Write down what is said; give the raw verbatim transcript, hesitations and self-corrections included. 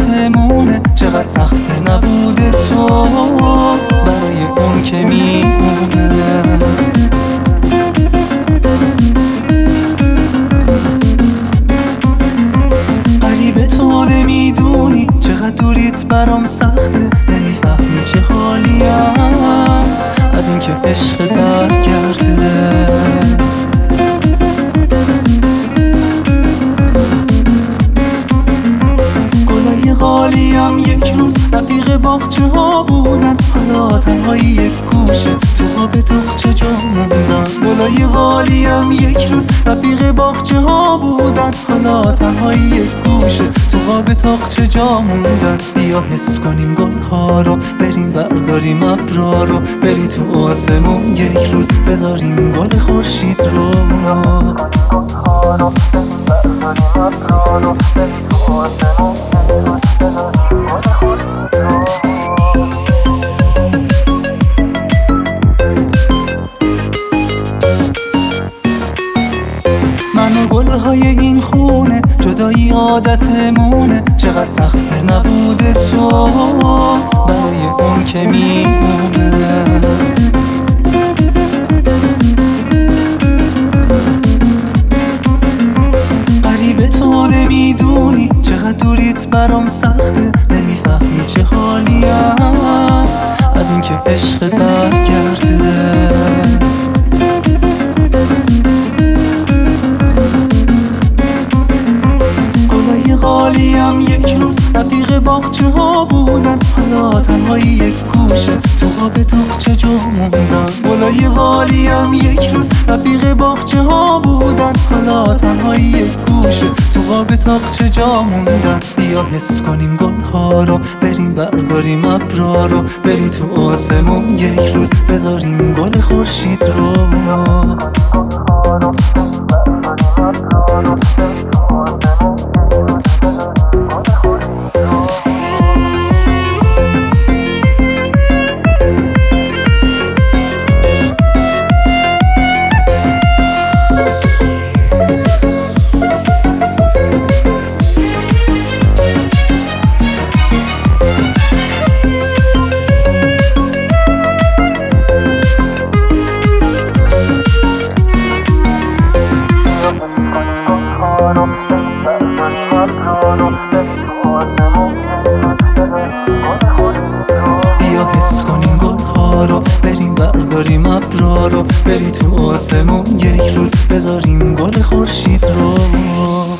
عادتمونه، چقدر سخته نبود تو برای اون که میمونه. غریبه تو نمیدونی چقدر دوریت برام سخته، نمیفهمی چه حالیم از اینکه عشق برگرده. گلای غالیم یک روز رفیق باغچه ها بودن، حالا تنهایی یک گوشه تو آب تاقچه جا موندن. گلای غالیم یک روز رفیق باغچه ها بودن، حالا تنهایی یک گوشه تو آب تاقچه جا موندن. بیا حس کنیم گل ها رو، بریم برداریم ابرا رو، بریم تو آسمون یک روز بذاریم گل خورشید رو. من و گلهای این خونه جدایی عادتمونه، چقدر سخته نبود تو برای اون که میمونه. غریبه تو نمیدونی چقدر دوریت برام سخته، نمیفهمی چه حالیم از اینکه عشق برگرده. غالیم یک روز رفیق باغچه ها بودن، حالا تنهایی یک گوشه تو آب تاقچه جا موندن. گلای غالیم یک روز رفیق باغچه ها بودن، حالا تنهایی یک گوشه تو آب تاقچه جا موندن. بیا حس کنیم گل ها رو، بریم برداریم ابرا رو، بریم تو آسمون یک روز بذاریم گل خورشید رو. بیا حس کنیم گل ها رو، بریم برداریم ابرا رو، بریم تو آسمون یک روز بذاریم گل خورشید رو.